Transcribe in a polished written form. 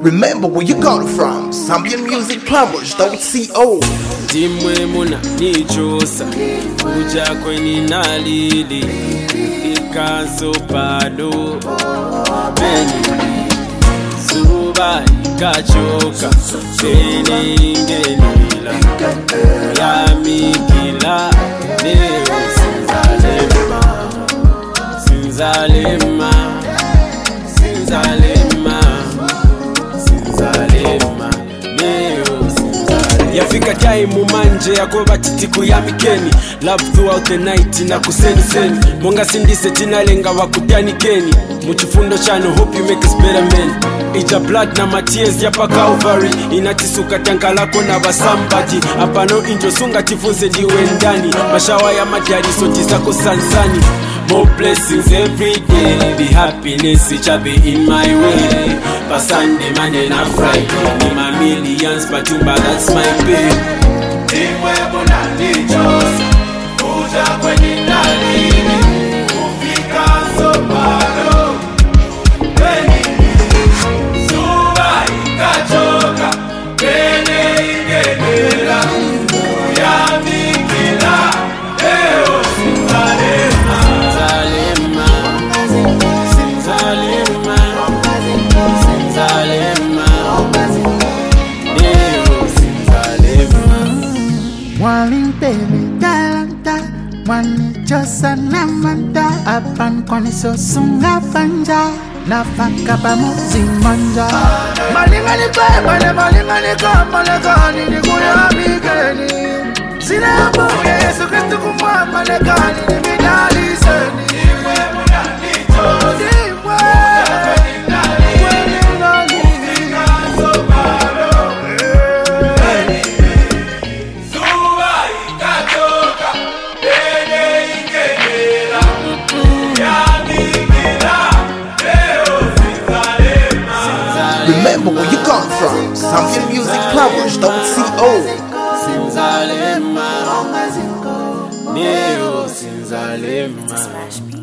Remember where you got it from. ZambianMusicPlumbers.co. Dimwe muna nichosa kuja kweni nalili ikaso bado beni suba ikachoka beni ingenila ya mikila leo sinzalema yafika time manje yako batitiku ya mikeni love throughout the night na kuseni seni monga sindise tinalenga wakutani keni muchifundo chano hope you make us better men ija blood na tears yapa Calvary inatisuka tanka lako na basambati apano intro sunga tifunze diwe ndani mashawa ya majari soti zako sansani. More blessings every day, be happiness it shall be in my way. For Sunday, Monday, and Friday, need my millions, but that's my pay. Dimwe muna nichosa, kuja kweni nalili, ufika so bado, beni, suba ikachoka, bene ingenela, ya mikila, leo sinzalema. Walimpele galanta, wanichosa na manda. Apan koni sosunga panja, nafaka pamozi manja. Malingani kwe, malingani kani ni kuya migeni. Sina mbuye Yesu Kristu kumwa malekani ni midali seni. Dimwe muna nichosa, dimwe Remember where you got it from. ZambianMusicPlumbers.co. Sinzalema, Neo Sinzalema.